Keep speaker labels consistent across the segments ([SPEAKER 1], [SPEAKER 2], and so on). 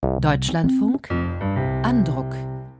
[SPEAKER 1] Deutschlandfunk Andruck.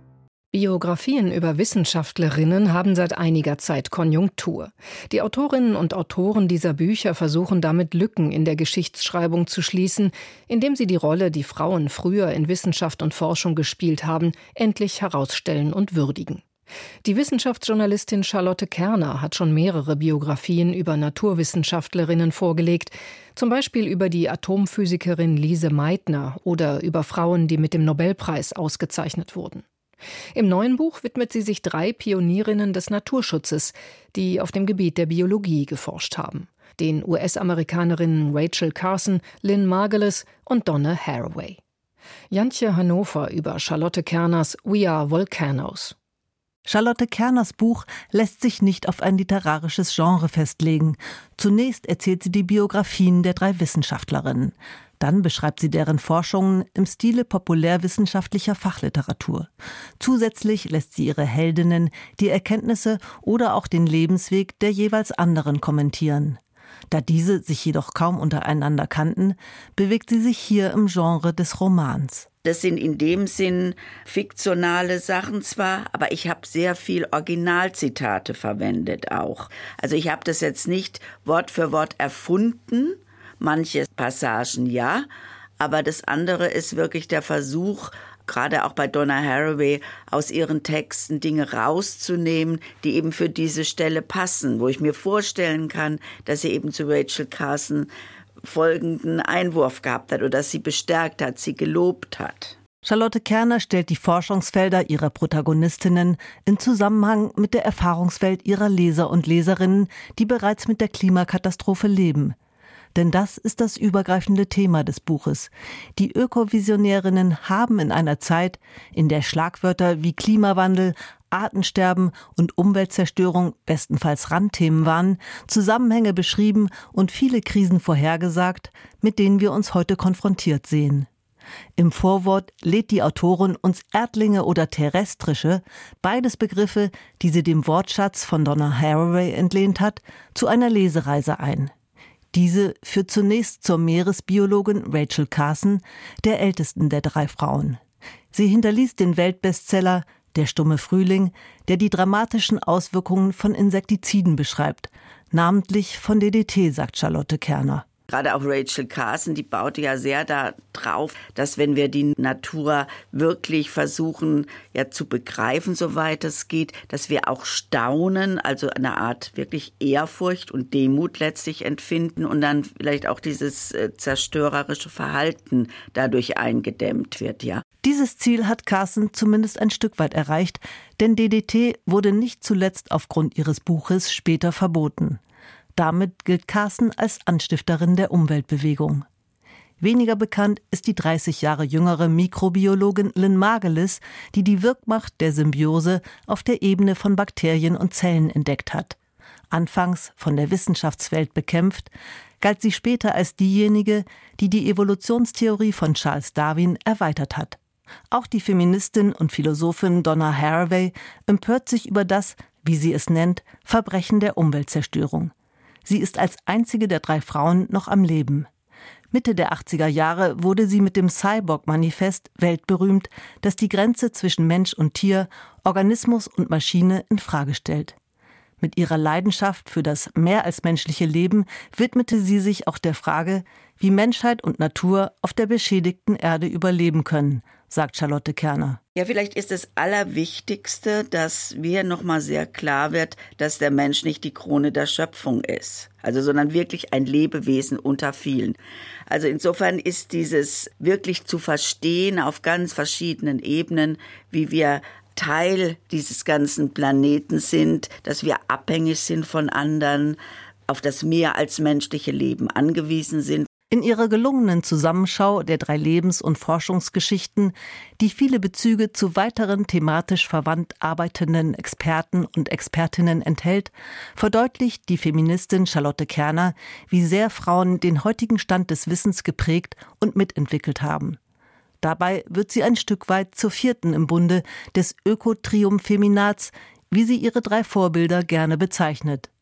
[SPEAKER 2] Biografien über Wissenschaftlerinnen haben seit einiger Zeit Konjunktur. Die Autorinnen und Autoren dieser Bücher versuchen damit Lücken in der Geschichtsschreibung zu schließen, indem sie die Rolle, die Frauen früher in Wissenschaft und Forschung gespielt haben, endlich herausstellen und würdigen. Die Wissenschaftsjournalistin Charlotte Kerner hat schon mehrere Biografien über Naturwissenschaftlerinnen vorgelegt, zum Beispiel über die Atomphysikerin Lise Meitner oder über Frauen, die mit dem Nobelpreis ausgezeichnet wurden. Im neuen Buch widmet sie sich 3 Pionierinnen des Naturschutzes, die auf dem Gebiet der Biologie geforscht haben: den US-Amerikanerinnen Rachel Carson, Lynn Margulis und Donna Haraway. Jantje Hannover über Charlotte Kerners We Are Volcanoes.
[SPEAKER 3] Charlotte Kerners Buch lässt sich nicht auf ein literarisches Genre festlegen. Zunächst erzählt sie die Biografien der 3 Wissenschaftlerinnen. Dann beschreibt sie deren Forschungen im Stile populärwissenschaftlicher Fachliteratur. Zusätzlich lässt sie ihre Heldinnen die Erkenntnisse oder auch den Lebensweg der jeweils anderen kommentieren. Da diese sich jedoch kaum untereinander kannten, bewegt sie sich hier im Genre des Romans.
[SPEAKER 4] Das sind in dem Sinn fiktionale Sachen zwar, aber ich habe sehr viel Originalzitate verwendet auch. Also ich habe das jetzt nicht Wort für Wort erfunden, manche Passagen ja, aber das andere ist wirklich der Versuch, gerade auch bei Donna Haraway, aus ihren Texten Dinge rauszunehmen, die eben für diese Stelle passen, wo ich mir vorstellen kann, dass sie eben zu Rachel Carson folgenden Einwurf gehabt hat oder dass sie bestärkt hat, sie gelobt hat.
[SPEAKER 3] Charlotte Kerner stellt die Forschungsfelder ihrer Protagonistinnen in Zusammenhang mit der Erfahrungswelt ihrer Leser und Leserinnen, die bereits mit der Klimakatastrophe leben. Denn das ist das übergreifende Thema des Buches. Die Ökovisionärinnen haben in einer Zeit, in der Schlagwörter wie Klimawandel, Artensterben und Umweltzerstörung bestenfalls Randthemen waren, Zusammenhänge beschrieben und viele Krisen vorhergesagt, mit denen wir uns heute konfrontiert sehen. Im Vorwort lädt die Autorin uns Erdlinge oder Terrestrische, beides Begriffe, die sie dem Wortschatz von Donna Haraway entlehnt hat, zu einer Lesereise ein. Diese führt zunächst zur Meeresbiologin Rachel Carson, der ältesten der 3 Frauen. Sie hinterließ den Weltbestseller Der stumme Frühling, der die dramatischen Auswirkungen von Insektiziden beschreibt, namentlich von DDT, sagt Charlotte Kerner.
[SPEAKER 4] Gerade auch Rachel Carson, die baute ja sehr darauf, dass wenn wir die Natur wirklich versuchen zu begreifen, soweit es geht, dass wir auch staunen, also eine Art wirklich Ehrfurcht und Demut letztlich empfinden und dann vielleicht auch dieses zerstörerische Verhalten dadurch eingedämmt wird, ja.
[SPEAKER 3] Dieses Ziel hat Carson zumindest ein Stück weit erreicht, denn DDT wurde nicht zuletzt aufgrund ihres Buches später verboten. Damit gilt Carson als Anstifterin der Umweltbewegung. Weniger bekannt ist die 30 Jahre jüngere Mikrobiologin Lynn Margulis, die die Wirkmacht der Symbiose auf der Ebene von Bakterien und Zellen entdeckt hat. Anfangs von der Wissenschaftswelt bekämpft, galt sie später als diejenige, die die Evolutionstheorie von Charles Darwin erweitert hat. Auch die Feministin und Philosophin Donna Haraway empört sich über das, wie sie es nennt, Verbrechen der Umweltzerstörung. Sie ist als einzige der 3 Frauen noch am Leben. Mitte der 80er Jahre wurde sie mit dem Cyborg-Manifest weltberühmt, das die Grenze zwischen Mensch und Tier, Organismus und Maschine in Frage stellt. Mit ihrer Leidenschaft für das mehr als menschliche Leben widmete sie sich auch der Frage, wie Menschheit und Natur auf der beschädigten Erde überleben können, sagt Charlotte Kerner.
[SPEAKER 4] Ja, vielleicht ist das Allerwichtigste, dass mir nochmal sehr klar wird, dass der Mensch nicht die Krone der Schöpfung ist, sondern wirklich ein Lebewesen unter vielen. Also insofern ist dieses wirklich zu verstehen auf ganz verschiedenen Ebenen, wie wir Teil dieses ganzen Planeten sind, dass wir abhängig sind von anderen, auf das mehr als menschliche Leben angewiesen sind.
[SPEAKER 3] In ihrer gelungenen Zusammenschau der 3 Lebens- und Forschungsgeschichten, die viele Bezüge zu weiteren thematisch verwandt arbeitenden Experten und Expertinnen enthält, verdeutlicht die Feministin Charlotte Kerner, wie sehr Frauen den heutigen Stand des Wissens geprägt und mitentwickelt haben. Dabei wird sie ein Stück weit zur 4. im Bunde des Ökotriumphirminats, wie sie ihre 3 Vorbilder gerne bezeichnet.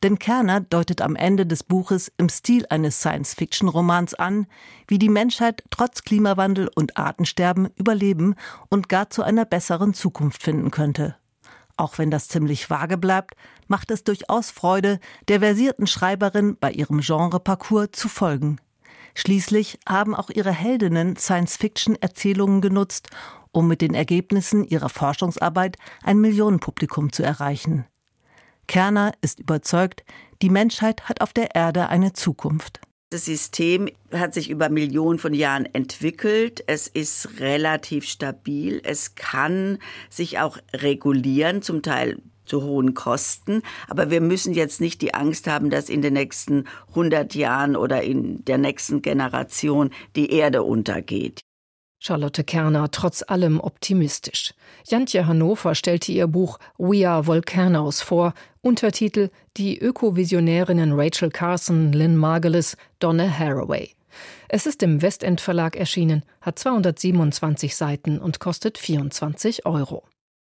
[SPEAKER 3] Denn Kerner deutet am Ende des Buches im Stil eines Science-Fiction-Romans an, wie die Menschheit trotz Klimawandel und Artensterben überleben und gar zu einer besseren Zukunft finden könnte. Auch wenn das ziemlich vage bleibt, macht es durchaus Freude, der versierten Schreiberin bei ihrem Genre-Parcours zu folgen. Schließlich haben auch ihre Heldinnen Science-Fiction-Erzählungen genutzt, um mit den Ergebnissen ihrer Forschungsarbeit ein Millionenpublikum zu erreichen. Kerner ist überzeugt, die Menschheit hat auf der Erde eine Zukunft.
[SPEAKER 4] Das System hat sich über Millionen von Jahren entwickelt. Es ist relativ stabil. Es kann sich auch regulieren, zum Teil zu hohen Kosten. Aber wir müssen jetzt nicht die Angst haben, dass in den nächsten 100 Jahren oder in der nächsten Generation die Erde untergeht.
[SPEAKER 2] Charlotte Kerner trotz allem optimistisch. Jantje Hannover stellte ihr Buch We Are Volcanoes vor, Untertitel Die Ökovisionärinnen Rachel Carson, Lynn Margulis, Donna Haraway. Es ist im Westend Verlag erschienen, hat 227 Seiten und kostet 24 €.